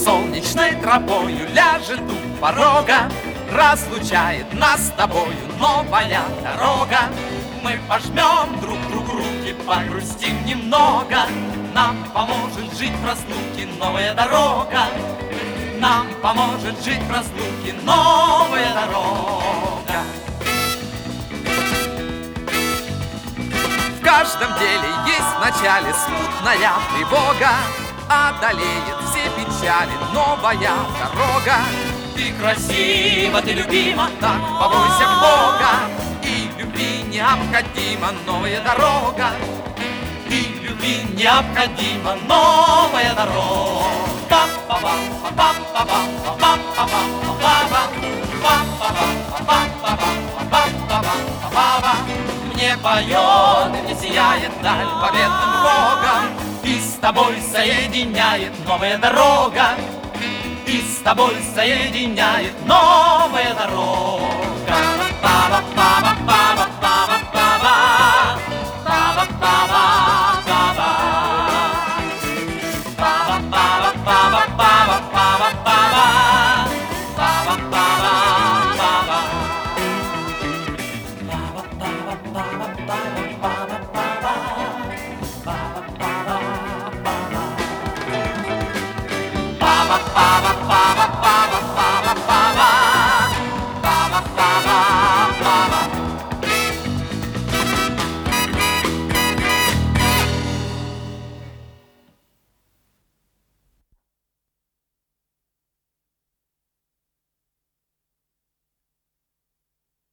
солнечной тропою ляжет у порога, разлучает нас с тобою новая дорога. Мы пожмем друг другу руки, погрустим немного, нам поможет жить в разлуке новая дорога. Нам поможет жить в разлуке новая дорога. В каждом деле есть в начале смутная тревога, одолеет все печали новая дорога. Ты красива, ты любима, так побойся Бога, и любви необходима новая дорога. И любви необходима новая дорога. Мне поет, мне сияет даль победным рогом, и с тобой соединяет новая дорога. И с тобой соединяет новая дорога. Ba ba ba